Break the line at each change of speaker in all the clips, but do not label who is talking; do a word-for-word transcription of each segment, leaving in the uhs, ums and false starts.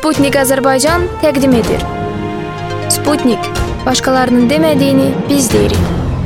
Sputnik Azərbaycan təqdim edir. Sputnik, başqalarının demədiyini biz deyirik.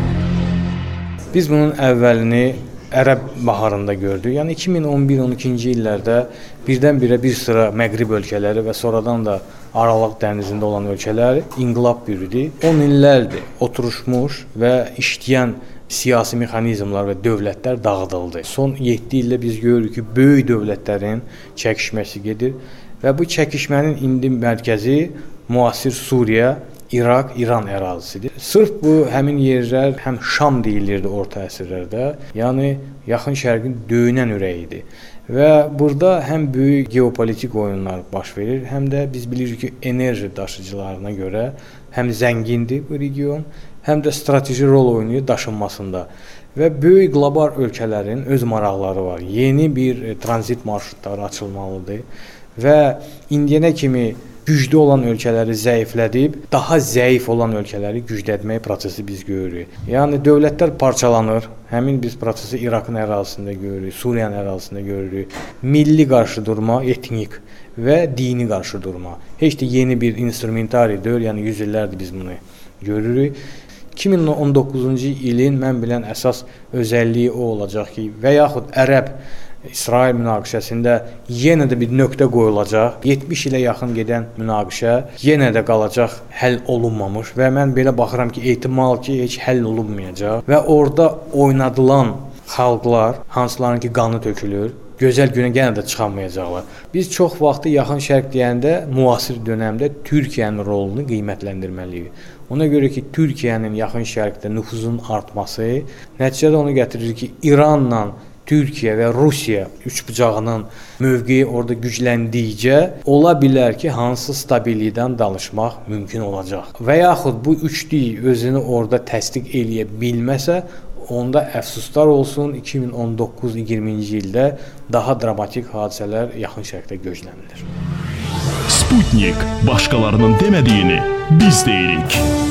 Biz bunun əvvəlini Ərəb baharında gördük. Yəni iki min on bir on ikinci illərdə birdən-birə bir sıra Məğrib ölkələri və sonradan da Aralıq dənizində olan ölkələr inqilab bürüdü. on illərdir oturuşmuş və işləyən siyasi mexanizmlar və dövlətlər dağıdıldı. Son yeddi ildə biz görürük ki, böyük dövlətlərin çəkişməsi gedir və bu çəkişmənin indi mərkəzi müasir Suriya, İraq, İran ərazisidir. Sırf bu həmin yerlər həm Şam deyilirdi orta əsrlərdə, yəni Yaxın Şərqin döyünən ürəyidir. Və burada həm böyük geopolitik oyunlar baş verir, həm də biz bilirik ki, enerji daşıyıcılarına görə həm zəngindir bu region, həm də strateji rol oynayır daşınmasında. Və böyük qlobal ölkələrin öz maraqları var. Yeni bir tranzit marşrutları açılmalıdır və indiyənə kimi güclü olan ölkələri zəiflədib, daha zəif olan ölkələri güclətmək prosesi biz görürük. Yəni dövlətlər parçalanır. Həmin biz prosesi İraqın ərazisində görürük, Suriyanın ərazisində görürük. Milli qarşıdurma, etnik və dini qarşıdurma. Heç də yeni bir instrumentari deyil, yəni yüz illərdir biz bunu görürük. iki min on doqquzuncu ilin mən bilən əsas özəlliyi o olacaq ki, və yaxud Ərəb İsrail münaqişəsində yenə də bir nöqtə qoyulacaq. yetmiş ilə yaxın gedən münaqişə yenə də qalacaq həll olunmamış və mən belə baxıram ki, ehtimal ki, heç həll olunmayacaq və orada oynadılan xalqlar, hansıların ki qanı tökülür, gözəl günə yenə də çıxamayacaqlar. Biz çox vaxtı Yaxın Şərq deyəndə müasir dövrdə Türkiyənin rolunu qiymətləndirməliyik. Ona görə ki, Türkiyənin Yaxın Şərqdə nüfuzunun artması nəticədə onu gətirir ki, İranla Türkiyə və Rusiya üçbucağının mövqeyi orada gücləndikcə ola bilər ki, hansı stabillikdən danışmaq mümkün olacaq. Və yaxud bu üçlük özünü orada təsdiq eləyə bilməsə, onda əfsuslar olsun, iki min on doqquz iyirminci ildə daha dramatik hadisələr Yaxın Şərqdə gözlənilir.
Sputnik, başqalarının demədiyini biz deyirik.